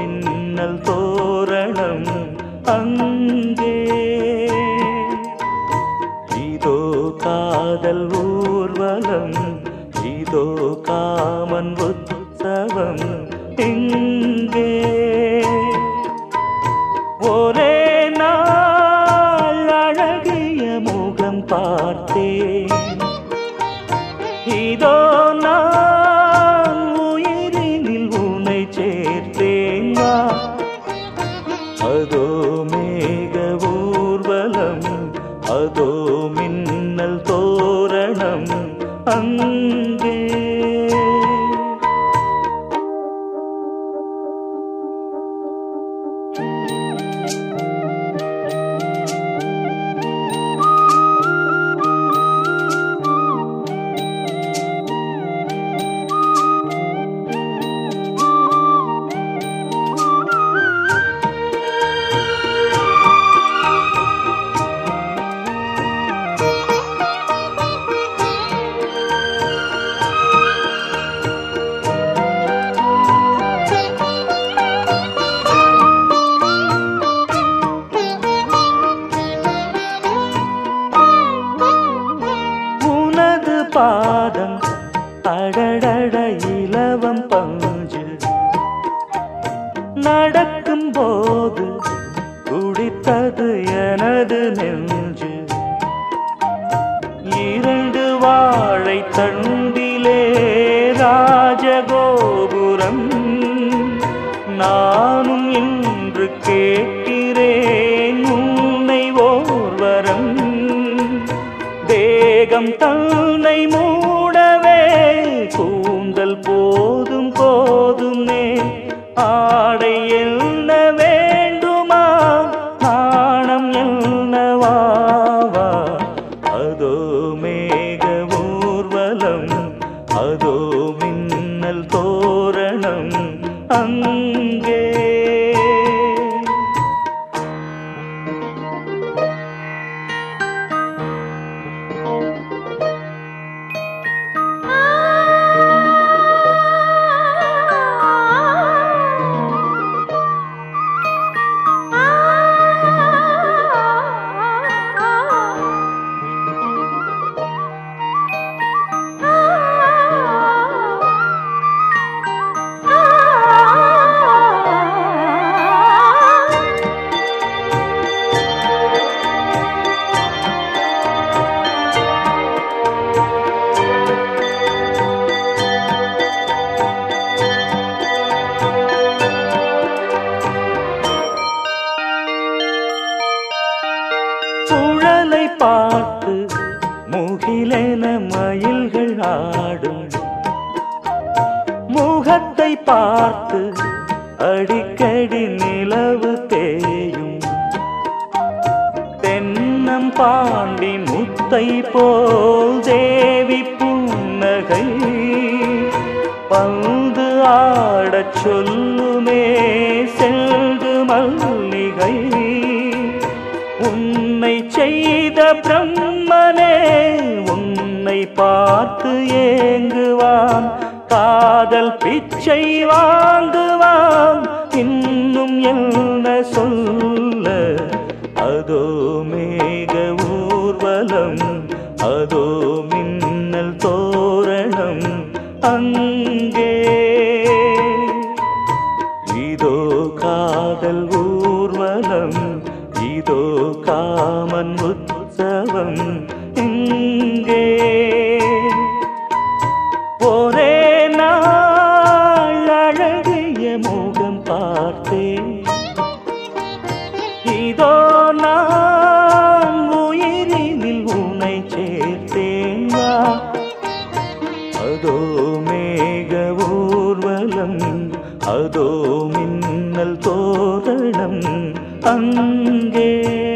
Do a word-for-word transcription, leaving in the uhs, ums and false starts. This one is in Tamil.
மின்னல் தோரணம் அங்கே. இதோ காதல் ஊர்வலம், இதோ காமன் உற்சவம் இங்கே. ஒரே நாள் அழகிய முகம் பார்த்தேன், இதோ நான் உயிரினில் உன்னை சேர்த்தேன். அதோ மேக ஊர்வலம், அதோ மின்னல் தோரணம் அங்கே. பாதம் அடடட இலவம் பஞ்சு, நடக்கும் போது குடித்தது எனது நெஞ்சு. இரண்டு வாழை தண்டிலே ராஜகோபுரம், நானும் இன்று கேட்கிறேன் உன்னை ஓர்வரம். தேகம் தன்னை மூடவே கூந்தல் போதும் போதுமே, ஆடை என்ன வேண்டுமா நாணம் என்னவாவா. அதோ மேக ஊர்வலம், அதோ மின்னல் தோரணம் அங்கே. குழலை பார்த்து முகிலென மயில்கள் ஆடும், முகத்தை பார்த்து அடிக்கடி நிலவு தேயும். தென்னம் பாண்டி முத்தை போல் தேவி புன்னகை, பந்து ஆடச் சொல்லுமே செல்து மல்லிகை. உன்னை செய்த பிரம்மனே உன்னை பார்த்து ஏங்குவான், காதல் பிச்சை வாங்குவான், இன்னும் என்ன சொல்ல. அதோ மேக ஊர்வலம், அதோ மின்னல் தோரணம் அங்கே. இதோ காதல் ஊர்வலம், இதோ காமன் உற்சவம் இங்கே. ஒரே நாள் அழகிய முகம் பார்த்தேன், இதோ நான் உயிரினில் உன்னை சேர்த்தேன். அதோ மேக ஊர்வலம், அதோ மின்னல் தோரணம் அங்கே.